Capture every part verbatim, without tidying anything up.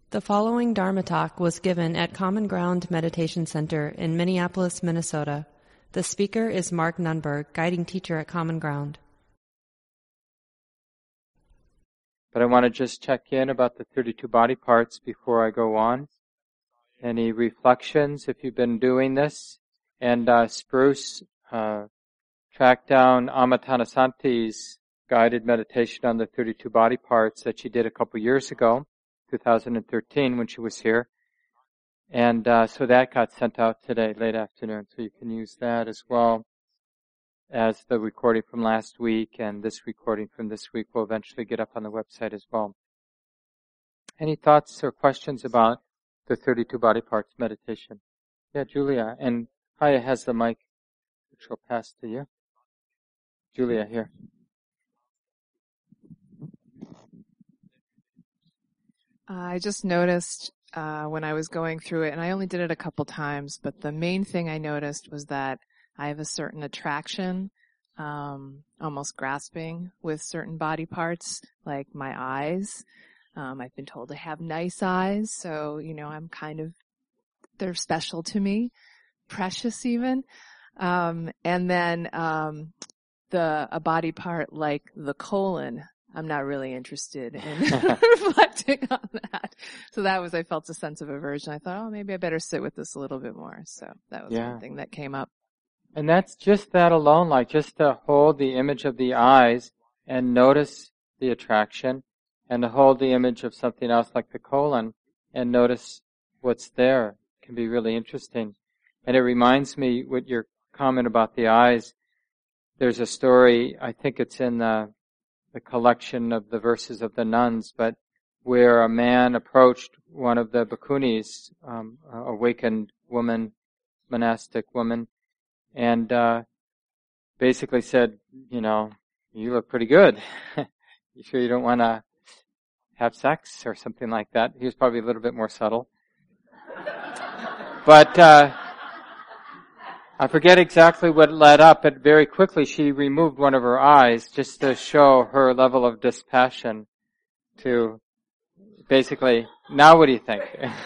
The following Dharma talk was given at Common Ground Meditation Center in Minneapolis, Minnesota. The speaker is Mark Nunberg, guiding teacher at Common Ground. But I want to just check in about the thirty-two body parts before I go on. Any reflections if you've been doing this? And uh, Spruce uh, tracked down Amatanasanti's guided meditation on the thirty-two body parts that she did a couple years ago, two thousand thirteen, when she was here. And uh, so that got sent out today, late afternoon. So you can use that as well as the recording from last week, and this recording from this week will eventually get up on the website as well. Any thoughts or questions about the thirty-two body parts meditation? Yeah, Julia. And Haya has the mic, which will pass to you. Julia, here. I just noticed uh, when I was going through it, and I only did it a couple times, but the main thing I noticed was that I have a certain attraction, um, almost grasping with certain body parts, like my eyes. Um, I've been told to have nice eyes, so, you know, I'm kind of, they're special to me, precious even. Um, and then um, the a body part like the colon, I'm not really interested in reflecting on that. So that was, I felt a sense of aversion. I thought, oh, maybe I better sit with this a little bit more. So that was yeah. one thing that came up. And that's just that alone, like just to hold the image of the eyes and notice the attraction, and to hold the image of something else like the colon and notice what's there can be really interesting. And it reminds me with your comment about the eyes, there's a story, I think it's in the, the collection of the verses of the nuns, but where a man approached one of the bhikkhunis, um, awakened woman, monastic woman, and uh basically said, you know, you look pretty good. You sure you don't want to have sex or something like that? He was probably a little bit more subtle. But uh I forget exactly what led up, but very quickly she removed one of her eyes just to show her level of dispassion to basically, now what do you think?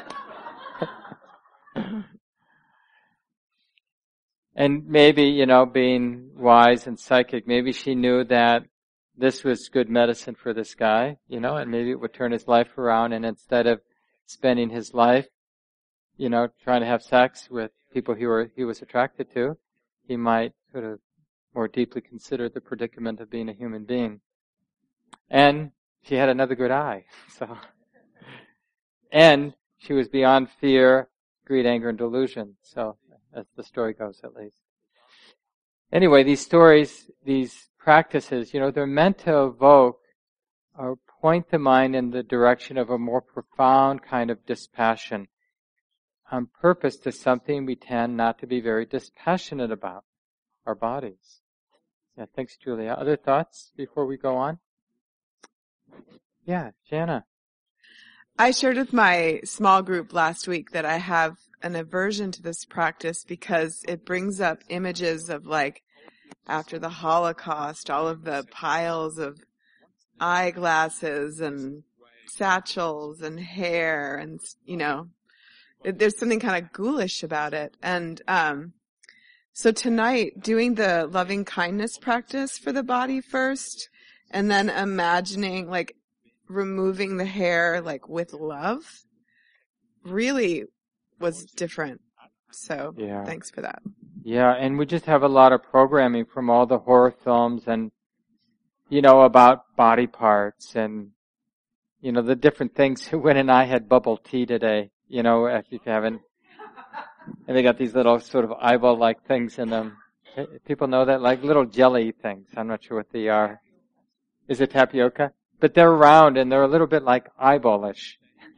And maybe, you know, being wise and psychic, maybe she knew that this was good medicine for this guy, you know, and maybe it would turn his life around, and instead of spending his life, you know, trying to have sex with people he were he was attracted to, he might sort of more deeply consider the predicament of being a human being. And she had another good eye, so. And she was beyond fear, greed, anger, and delusion, so. As the story goes, at least. Anyway, these stories, these practices, you know, they're meant to evoke or point the mind in the direction of a more profound kind of dispassion on purpose to something we tend not to be very dispassionate about, our bodies. Yeah, thanks, Julia. Other thoughts before we go on? Yeah, Jana. I shared with my small group last week that I have an aversion to this practice because it brings up images of, like, after the Holocaust, all of the piles of eyeglasses and satchels and hair, and, you know, it, there's something kind of ghoulish about it. And um so tonight, doing the loving kindness practice for the body first, and then imagining, like, removing the hair, like, with love, really was different. So yeah. Thanks for that. Yeah, and we just have a lot of programming from all the horror films and, you know, about body parts and, you know, the different things. Wynn and I had bubble tea today, you know, if you haven't. And they got these little sort of eyeball-like things in them. People know that, like little jelly things. I'm not sure what they are. Is it tapioca? But they're round and they're a little bit like eyeballish.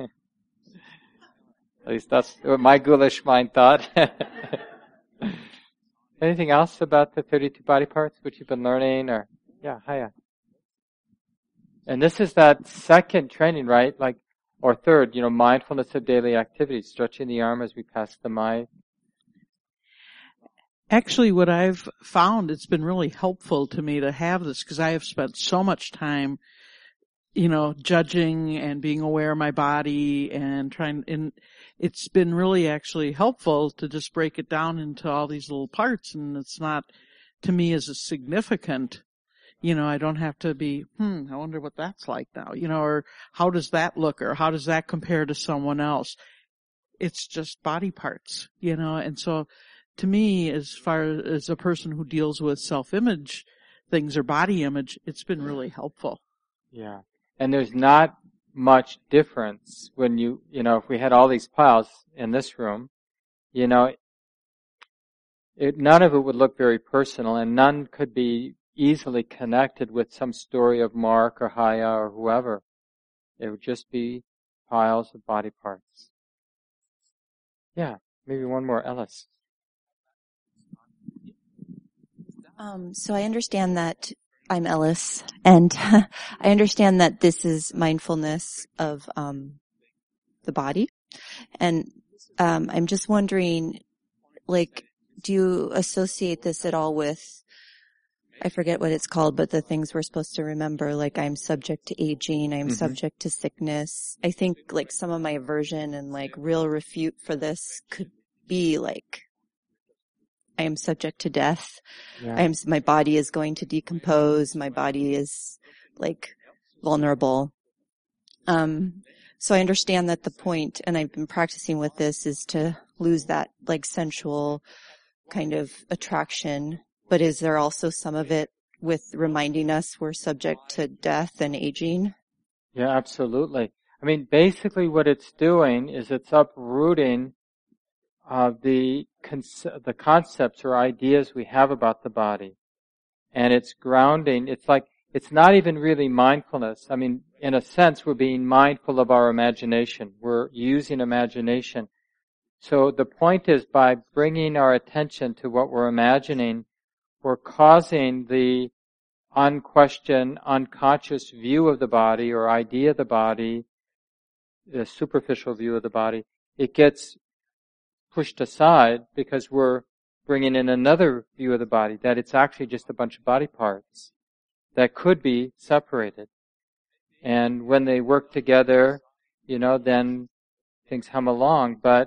At least that's what my ghoulish mind thought. Anything else about the thirty-two body parts which you've been learning? Or yeah, hiya. And this is that second training, right? Like, or third, you know, mindfulness of daily activities, stretching the arm as we pass the mic. Actually, what I've found, it's been really helpful to me to have this because I have spent so much time you know, judging and being aware of my body and trying, and it's been really actually helpful to just break it down into all these little parts, and it's not, to me, as a significant. You know, I don't have to be, hmm, I wonder what that's like now, you know, or how does that look, or how does that compare to someone else? It's just body parts, you know, and so to me, as far as a person who deals with self-image things or body image, it's been really helpful. Yeah. And there's not much difference when you, you know, if we had all these piles in this room, you know, it, none of it would look very personal, and none could be easily connected with some story of Mark or Haya or whoever. It would just be piles of body parts. Yeah, maybe one more, Ellis. Um, so I understand that I'm Ellis, and I understand that this is mindfulness of um, the body, and um, I'm just wondering, like, do you associate this at all with, I forget what it's called, but the things we're supposed to remember, like I'm subject to aging, I'm mm-hmm. subject to sickness. I think like some of my aversion and like real refute for this could be like, I am subject to death. Yeah. I am, my body is going to decompose. My body is like vulnerable. Um, so I understand that the point, and I've been practicing with this, is to lose that like sensual kind of attraction. But is there also some of it with reminding us we're subject to death and aging? Yeah, absolutely. I mean, basically what it's doing is it's uprooting uh, the conce- the concepts or ideas we have about the body. And it's grounding. It's like, it's not even really mindfulness. I mean, in a sense, we're being mindful of our imagination. We're using imagination. So the point is, by bringing our attention to what we're imagining, we're causing the unquestioned, unconscious view of the body or idea of the body, the superficial view of the body. It gets pushed aside because we're bringing in another view of the body, that it's actually just a bunch of body parts that could be separated. And when they work together, you know, then things hum along. But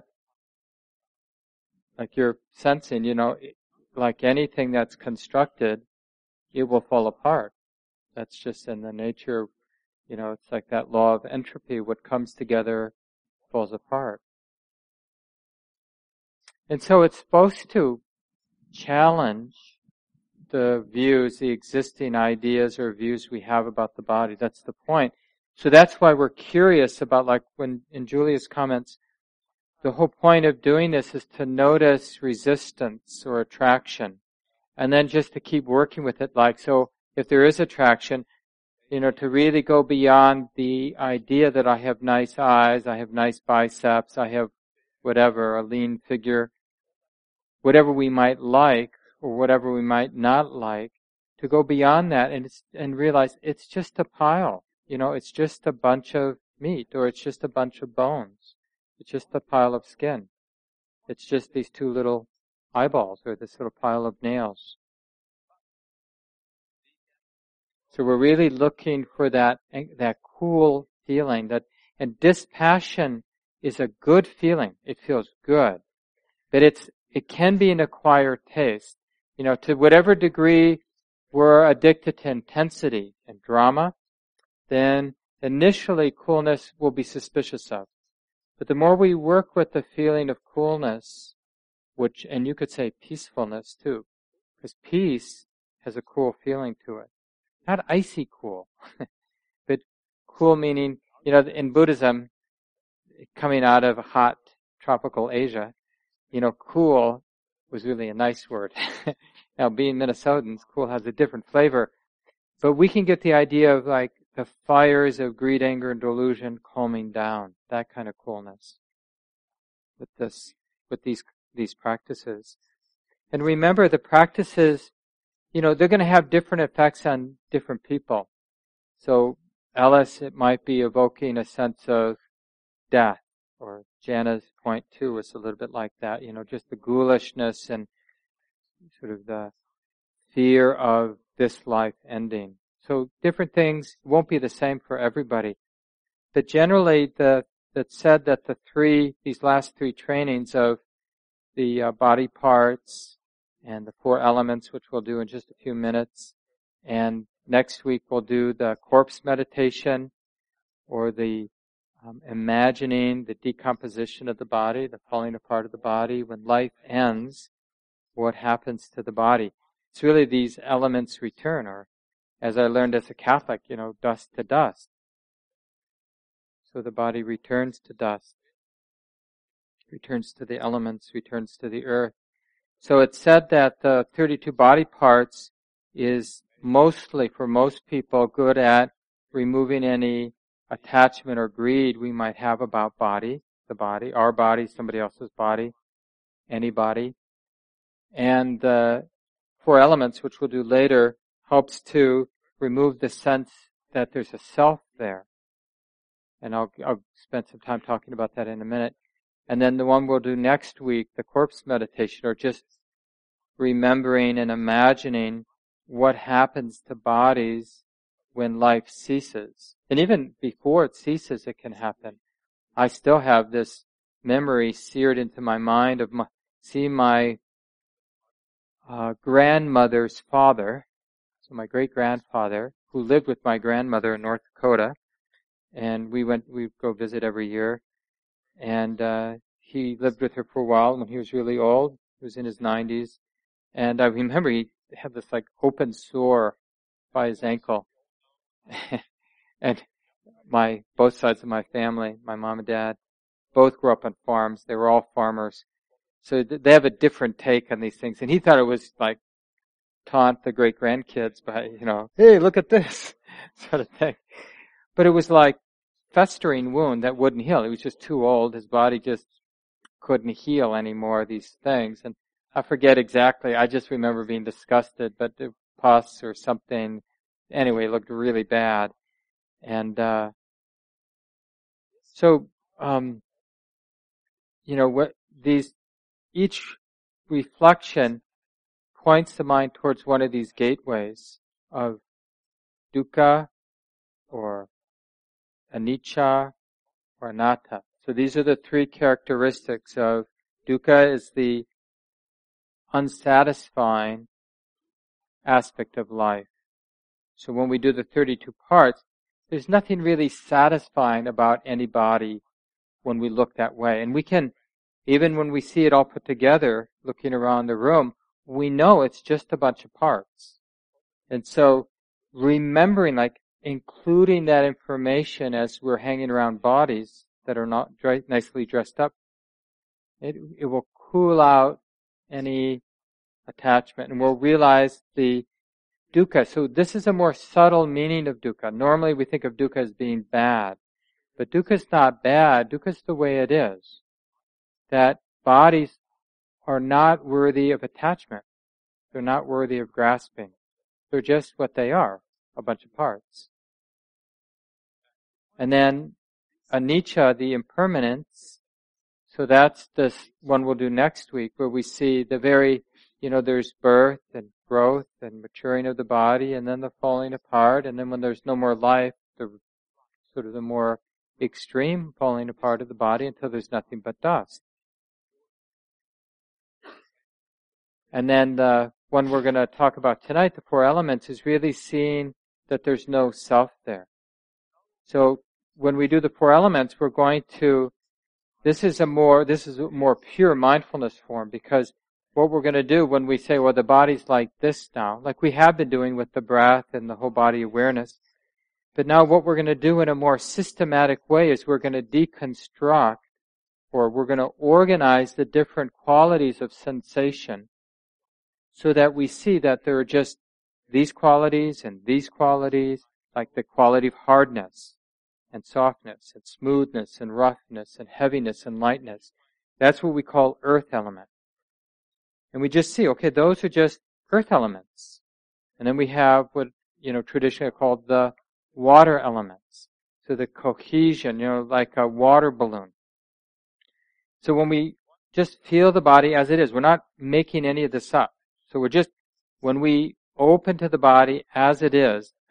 like you're sensing, you know, like anything that's constructed, it will fall apart. That's just in the nature, you know, it's like that law of entropy. What comes together falls apart. And so it's supposed to challenge the views, the existing ideas or views we have about the body. That's the point. So that's why we're curious about, like when in Julia's comments, the whole point of doing this is to notice resistance or attraction, and then just to keep working with it. Like, so if there is attraction, you know, to really go beyond the idea that I have nice eyes, I have nice biceps, I have whatever, a lean figure, whatever we might like or whatever we might not like, to go beyond that and it's, and realize it's just a pile. You know, it's just a bunch of meat, or it's just a bunch of bones. It's just a pile of skin. It's just these two little eyeballs or this little pile of nails. So we're really looking for that, that cool feeling, that, and dispassion is a good feeling. It feels good. But it's, it can be an acquired taste. You know, to whatever degree we're addicted to intensity and drama, then initially coolness will be suspicious of. But the more we work with the feeling of coolness, which, and you could say peacefulness too, because peace has a cool feeling to it. Not icy cool, but cool meaning, you know, in Buddhism, coming out of hot tropical Asia, you know, cool was really a nice word. Now, being Minnesotans, cool has a different flavor. But we can get the idea of like the fires of greed, anger, and delusion calming down. That kind of coolness with this, with these, these practices. And remember, the practices, you know, they're going to have different effects on different people. So, Ellis, it might be evoking a sense of death, or Jana's point too was a little bit like that, you know, just the ghoulishness and sort of the fear of this life ending. So different things won't be the same for everybody. But generally, the that said that the three, these last three trainings of the uh, body parts and the four elements, which we'll do in just a few minutes, and next week we'll do the corpse meditation, or the um, imagining the decomposition of the body, the falling apart of the body. When life ends, what happens to the body? It's really these elements return, or as I learned as a Catholic, you know, dust to dust. So the body returns to dust, returns to the elements, returns to the earth. So it's said that the thirty-two body parts is mostly, for most people, good at removing any attachment or greed we might have about body, the body, our body, somebody else's body, any body. And the four elements, which we'll do later, helps to remove the sense that there's a self there. And I'll, I'll spend some time talking about that in a minute. And then the one we'll do next week, the corpse meditation, or just remembering and imagining what happens to bodies when life ceases. And even before it ceases, it can happen. I still have this memory seared into my mind of my, seeing my uh, grandmother's father, so my great-grandfather, who lived with my grandmother in North Dakota. And we went, we go visit every year. And uh, he lived with her for a while when he was really old. He was in his nineties. And I remember he had this like open sore by his ankle. And my, both sides of my family, my mom and dad, both grew up on farms. They were all farmers. So they have a different take on these things. And he thought it was like taunt the great grandkids by, you know, hey, look at this sort of thing. But it was like festering wound that wouldn't heal. He was just too old. His body just couldn't heal anymore, these things. And I forget exactly. I just remember being disgusted, but the pus or something, anyway, it looked really bad. And, uh, so, um, you know, what these, each reflection points the mind towards one of these gateways of dukkha or anicca or anatta. So these are the three characteristics of dukkha is the unsatisfying aspect of life. So when we do the thirty-two parts, there's nothing really satisfying about any body when we look that way. And we can, even when we see it all put together, looking around the room, we know it's just a bunch of parts. And so remembering, like, including that information as we're hanging around bodies that are not dry, nicely dressed up, it, it will cool out any attachment, and we'll realize the dukkha. So this is a more subtle meaning of dukkha. Normally we think of dukkha as being bad, but dukkha is not bad. Dukkha is the way it is. That bodies are not worthy of attachment. They're not worthy of grasping. They're just what they are, a bunch of parts. And then anicca, the impermanence. So that's this one we'll do next week, where we see the very, you know, there's birth and growth and maturing of the body, and then the falling apart, and then when there's no more life, the sort of the more extreme falling apart of the body until there's nothing but dust. And then the one we're going to talk about tonight, the four elements, is really seeing that there's no self there. So when we do the four elements, we're going to, this is a more, this is a more pure mindfulness form, because what we're going to do when we say, well, the body's like this now, like we have been doing with the breath and the whole body awareness, but now what we're going to do in a more systematic way is we're going to deconstruct, or we're going to organize the different qualities of sensation so that we see that there are just these qualities and these qualities, like the quality of hardness and softness and smoothness and roughness and heaviness and lightness. That's what we call earth element. And we just see, okay, those are just earth elements. And then we have what, you know, traditionally called the water elements. So the cohesion, you know, like a water balloon. So when we just feel the body as it is, we're not making any of this up. So we're just, when we open to the body as it is,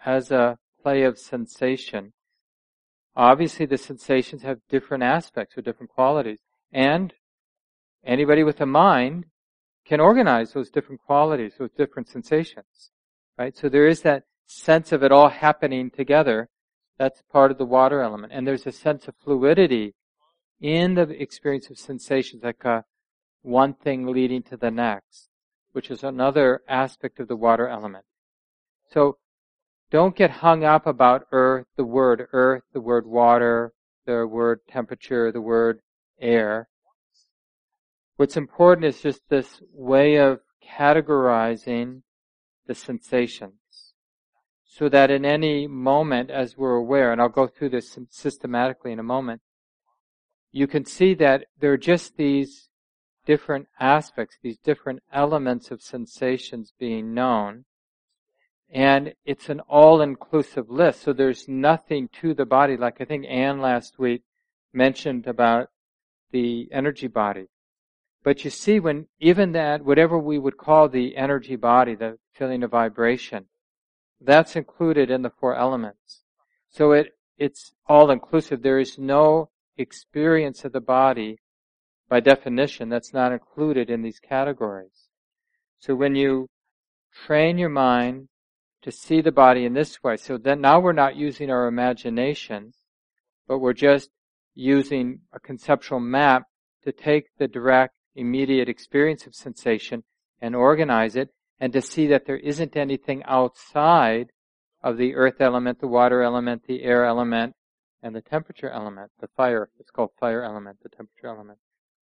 as a play of sensation. Obviously, the sensations have different aspects or different qualities. And anybody with a mind can organize those different qualities, those different sensations. Right? So there is that sense of it all happening together. That's part of the water element. And there's a sense of fluidity in the experience of sensations, like a one thing leading to the next, which is another aspect of the water element. So don't get hung up about earth, the word earth, the word water, the word temperature, the word air. What's important is just this way of categorizing the sensations, so that in any moment, as we're aware, and I'll go through this systematically in a moment, you can see that there are just these different aspects, these different elements of sensations being known, and it's an all-inclusive list, so there's nothing to the body, like I think Anne last week mentioned about the energy body. But you see, when even that, whatever we would call the energy body, the feeling of vibration, that's included in the four elements. So it it's all-inclusive. There is no experience of the body, by definition, that's not included in these categories. So when you train your mind to see the body in this way, so then now we're not using our imagination, but we're just using a conceptual map to take the direct, immediate experience of sensation and organize it, and to see that there isn't anything outside of the earth element, the water element, the air element, and the temperature element, the fire. It's called fire element, the temperature element.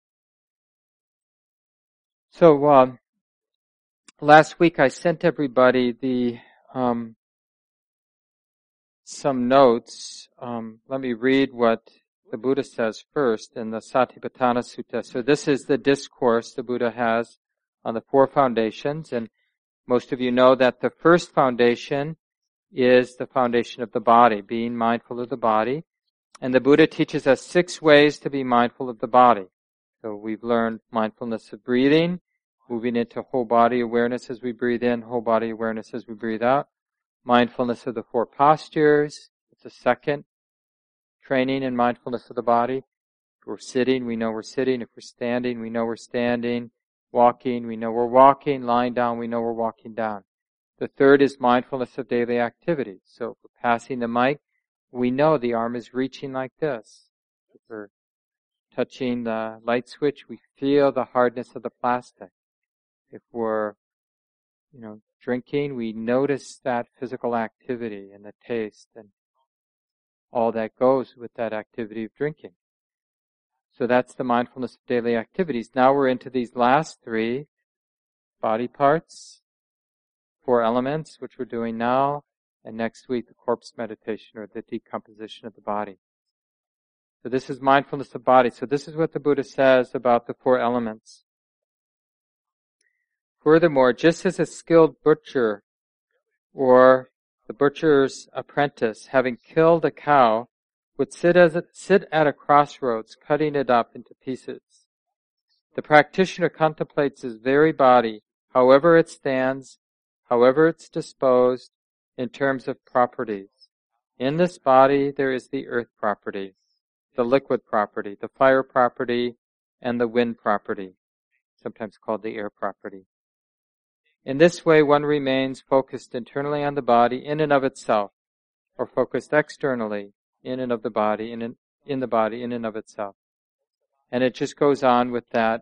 So uh, last week I sent everybody the um, some notes. Um, let me read what the Buddha says first in the Satipatthana Sutta. So this is the discourse the Buddha has on the four foundations, and most of you know that the first foundation is the foundation of the body, being mindful of the body. And the Buddha teaches us six ways to be mindful of the body. So we've learned mindfulness of breathing, moving into whole body awareness as we breathe in, whole body awareness as we breathe out. Mindfulness of the four postures. It's a second training in mindfulness of the body. If we're sitting, we know we're sitting. If we're standing, we know we're standing. Walking, we know we're walking. Lying down, we know we're walking down. The third is mindfulness of daily activities. So if we're passing the mic, we know the arm is reaching like this. If we're touching the light switch, we feel the hardness of the plastic. If we're, you know, drinking, we notice that physical activity and the taste and all that goes with that activity of drinking. So that's the mindfulness of daily activities. Now we're into these last three body parts, four elements, which we're doing now, and next week the corpse meditation, or the decomposition of the body. So this is mindfulness of body. So this is what the Buddha says about the four elements. Furthermore, just as a skilled butcher or the butcher's apprentice, having killed a cow, would sit, as a, sit at a crossroads, cutting it up into pieces, the practitioner contemplates his very body, however it stands, however it's disposed, in terms of properties. In this body there is the earth property, the liquid property, the fire property, and the wind property, sometimes called the air property. In this way one remains focused internally on the body in and of itself, or focused externally in and of the body, in, in, in the body in and of itself. And it just goes on with that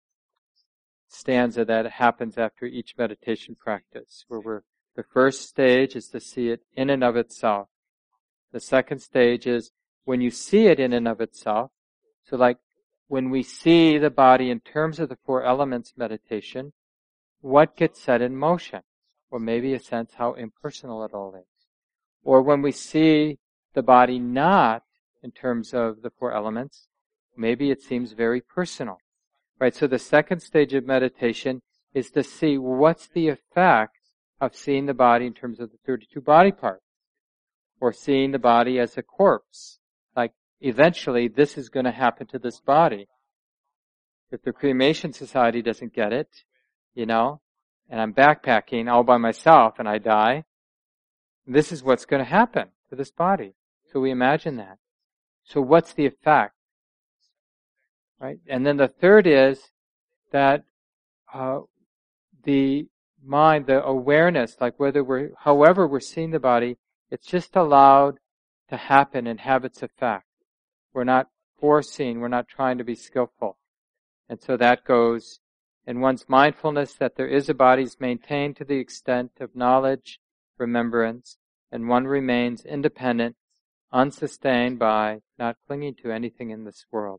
stanza that happens after each meditation practice, where we're, the first stage is to see it in and of itself. The second stage is when you see it in and of itself. So like when we see the body in terms of the four elements meditation, what gets set in motion? Or maybe a sense how impersonal it all is. Or when we see the body not in terms of the four elements, maybe it seems very personal. Right? So the second stage of meditation is to see what's the effect of seeing the body in terms of the thirty-two body parts. Or seeing the body as a corpse. Like, eventually this is going to happen to this body. If the cremation society doesn't get it, you know, and I'm backpacking all by myself and I die, this is what's going to happen to this body. So we imagine that. So what's the effect? Right? And then the third is that uh, the mind, the awareness, like whether we're, however we're seeing the body, it's just allowed to happen and have its effect. We're not foreseeing, we're not trying to be skillful. And so that goes, and one's mindfulness that there is a body is maintained to the extent of knowledge, remembrance, and one remains independent, unsustained by not clinging to anything in this world.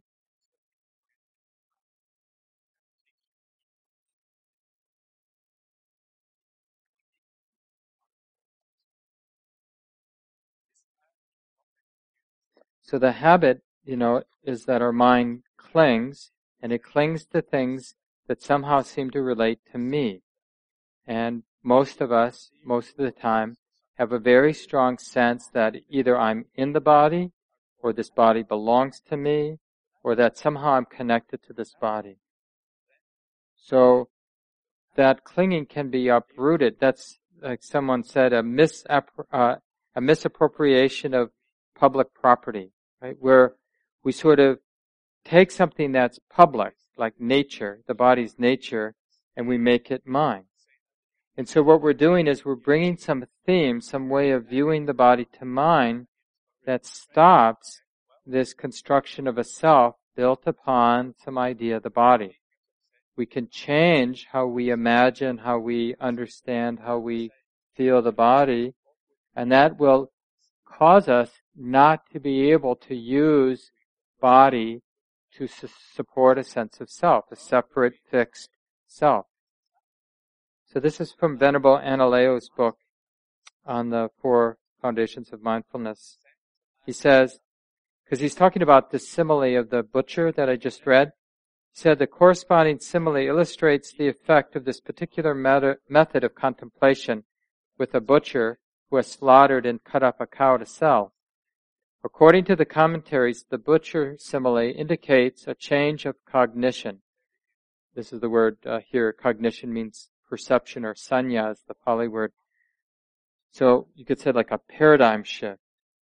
So the habit, you know, is that our mind clings, and it clings to things that somehow seem to relate to me. And most of us, most of the time, have a very strong sense that either I'm in the body, or this body belongs to me, or that somehow I'm connected to this body. So that clinging can be uprooted. That's, like someone said, a, misappro- uh, a misappropriation of public property, right? Where we sort of take something that's public, like nature, the body's nature, and we make it mine. And so what we're doing is we're bringing some theme, some way of viewing the body to mind that stops this construction of a self built upon some idea of the body. We can change how we imagine, how we understand, how we feel the body, and that will cause us not to be able to use body to su- support a sense of self, a separate, fixed self. So this is from Venerable Analayo's book on the Four Foundations of Mindfulness. He says, because he's talking about the simile of the butcher that I just read, he said the corresponding simile illustrates the effect of this particular meta- method of contemplation with a butcher who has slaughtered and cut up a cow to sell. According to the commentaries, the butcher simile indicates a change of cognition. This is the word uh, here. Cognition means perception, or sanya is the Pali word. So you could say like a paradigm shift.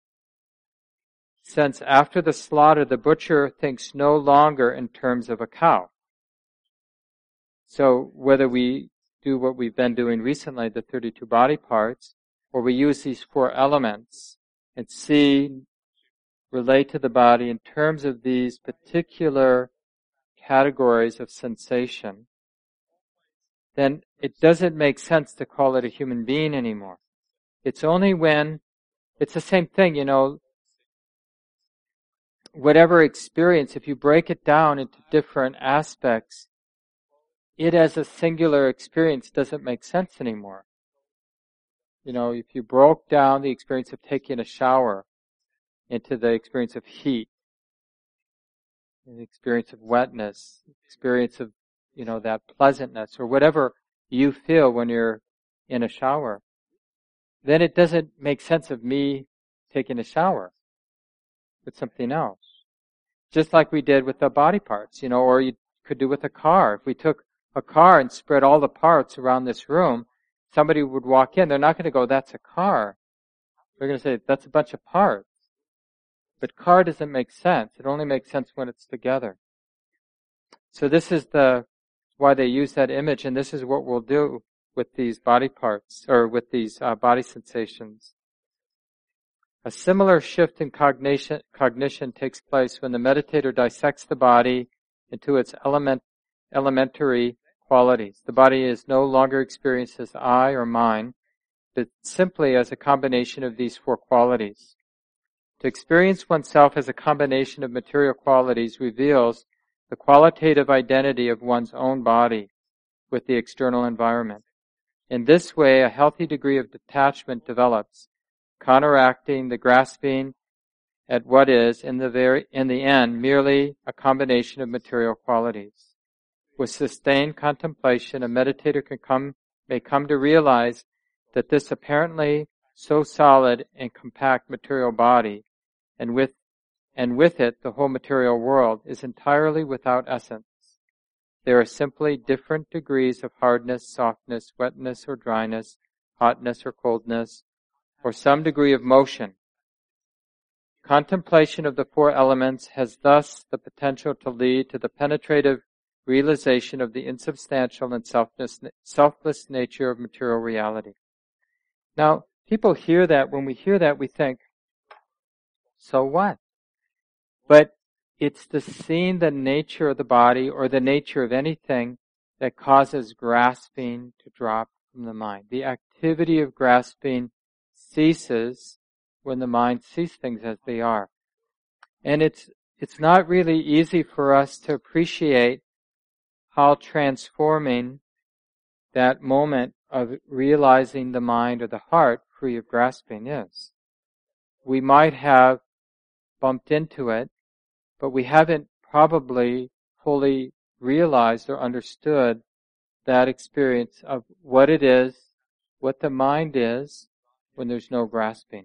Since after the slaughter, the butcher thinks no longer in terms of a cow. So whether we do what we've been doing recently, the thirty-two body parts, or we use these four elements and see, relate to the body in terms of these particular categories of sensation, then it doesn't make sense to call it a human being anymore. It's only when, it's the same thing, you know, whatever experience, if you break it down into different aspects, it as a singular experience doesn't make sense anymore. You know, if you broke down the experience of taking a shower into the experience of heat, the experience of wetness, experience of, you know, that pleasantness, or whatever you feel when you're in a shower, then it doesn't make sense of me taking a shower. It's something else. Just like we did with the body parts, you know, or you could do with a car. If we took a car and spread all the parts around this room, somebody would walk in, they're not going to go, that's a car. They're going to say, that's a bunch of parts. But car doesn't make sense. It only makes sense when it's together. So this is the why they use that image, and this is what we'll do with these body parts, or with these uh, body sensations. A similar shift in cognition, cognition takes place when the meditator dissects the body into its element, elementary qualities. The body is no longer experienced as I or mine, but simply as a combination of these four qualities. To experience oneself as a combination of material qualities reveals the qualitative identity of one's own body with the external environment. In this way, a healthy degree of detachment develops, counteracting the grasping at what is, in the very, in the end, merely a combination of material qualities. With sustained contemplation, a meditator can come, may come to realize that this apparently so solid and compact material body, and with, and with it the whole material world, is entirely without essence. There are simply different degrees of hardness, softness, wetness or dryness, hotness or coldness, or some degree of motion. Contemplation of the four elements has thus the potential to lead to the penetrative realization of the insubstantial and selfless, selfless nature of material reality. Now, people hear that. When we hear that, we think, so what? But it's the seeing the nature of the body or the nature of anything that causes grasping to drop from the mind. The activity of grasping ceases when the mind sees things as they are. And it's it's not really easy for us to appreciate how transforming that moment of realizing the mind or the heart free of grasping is. We might have bumped into it, but we haven't probably fully realized or understood that experience of what it is, what the mind is, when there's no grasping.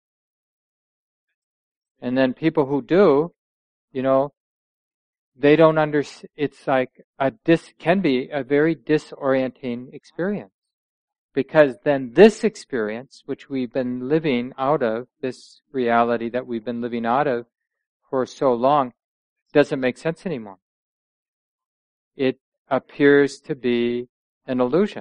And then people who do, you know, they don't understand. It's like a dis can be a very disorienting experience, because then this experience, which we've been living out of, this reality that we've been living out of for so long, doesn't make sense anymore. It appears to be an illusion.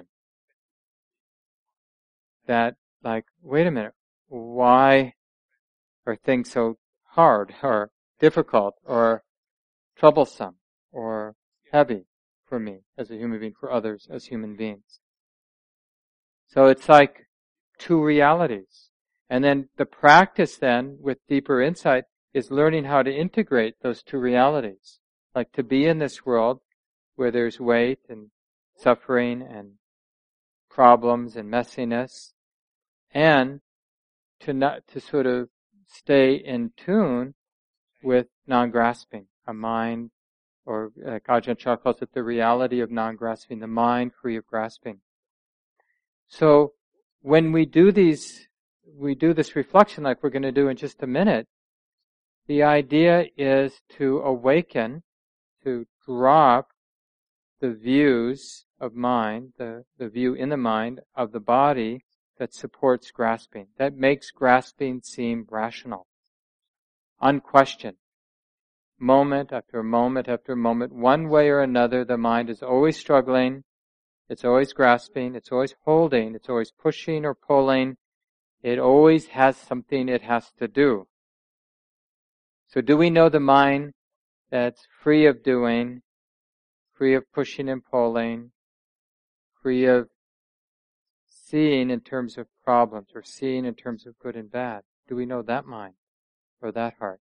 That, like, wait a minute, why are things so hard or difficult or troublesome or heavy for me as a human being, for others as human beings? So it's like two realities. And then the practice then, with deeper insight, is learning how to integrate those two realities. Like to be in this world where there's weight and suffering and problems and messiness, and to not to sort of stay in tune with non-grasping, a mind, or like Ajahn Chah calls it, the reality of non-grasping, the mind free of grasping. So when we do these, we do this reflection like we're going to do in just a minute, the idea is to awaken, to drop the views of mind, the, the view in the mind of the body that supports grasping, that makes grasping seem rational, unquestioned. Moment after moment after moment, one way or another, the mind is always struggling, it's always grasping, it's always holding, it's always pushing or pulling, it always has something it has to do. So do we know the mind that's free of doing, free of pushing and pulling, free of seeing in terms of problems or seeing in terms of good and bad? Do we know that mind or that heart?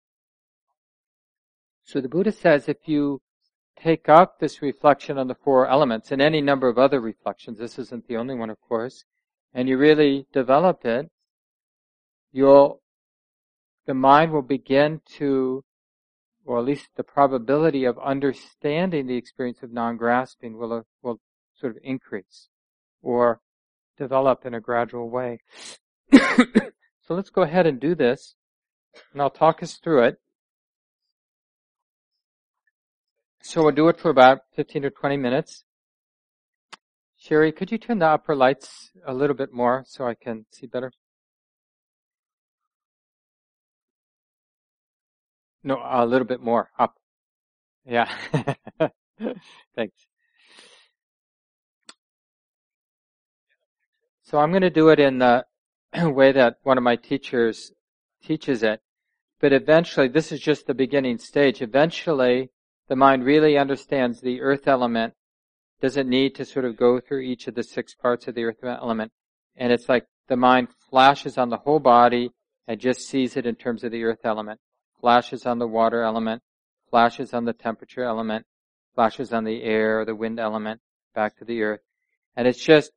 So the Buddha says if you take up this reflection on the four elements and any number of other reflections, this isn't the only one, of course, and you really develop it, you'll, the mind will begin to, or at least the probability of understanding the experience of non-grasping will, will sort of increase or develop in a gradual way. So let's go ahead and do this, and I'll talk us through it. So we'll do it for about fifteen or twenty minutes. Sherry, could you turn the upper lights a little bit more so I can see better? No, a little bit more up. Yeah. Thanks. So I'm going to do it in the way that one of my teachers teaches it. But eventually, this is just the beginning stage. Eventually, the mind really understands the earth element, doesn't need to sort of go through each of the six parts of the earth element. And it's like the mind flashes on the whole body and just sees it in terms of the earth element. Flashes on the water element, flashes on the temperature element, flashes on the air or the wind element, back to the earth. And it's just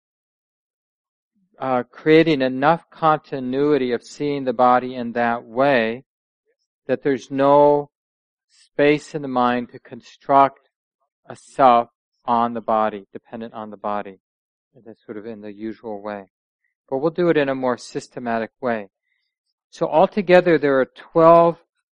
uh, creating enough continuity of seeing the body in that way that there's no space in the mind to construct a self on the body, dependent on the body. And that's sort of in the usual way. But we'll do it in a more systematic way. So altogether there are twelve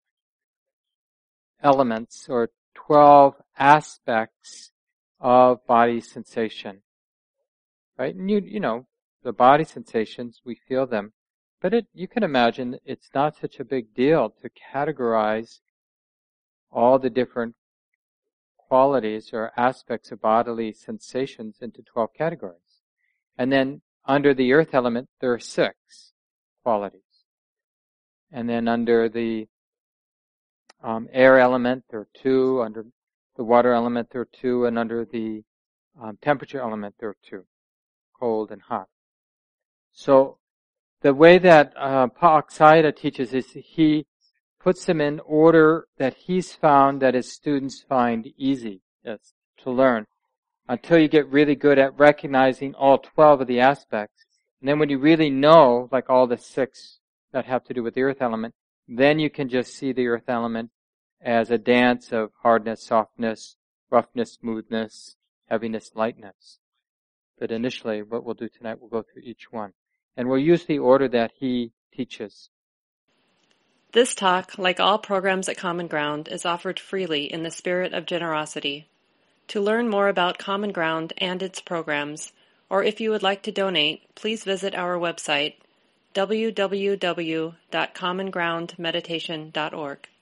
elements or twelve aspects of body sensation. Right? And you, you know, the body sensations, we feel them. But it, you can imagine it's not such a big deal to categorize all the different qualities or aspects of bodily sensations into twelve categories. And then under the earth element, there are six qualities. And then under the um, air element, there are two. Under the water element, there are two. And under the um, temperature element, there are two, cold and hot. So the way that uh, Pa Aksayada teaches is he puts them in order that he's found that his students find easy yes, to learn, until you get really good at recognizing all twelve of the aspects. And then when you really know, like all the six that have to do with the earth element, then you can just see the earth element as a dance of hardness, softness, roughness, smoothness, heaviness, lightness. But initially, what we'll do tonight, we'll go through each one. And we'll use the order that he teaches. This talk, like all programs at Common Ground, is offered freely in the spirit of generosity. To learn more about Common Ground and its programs, or if you would like to donate, please visit our website, w w w dot common ground meditation dot org.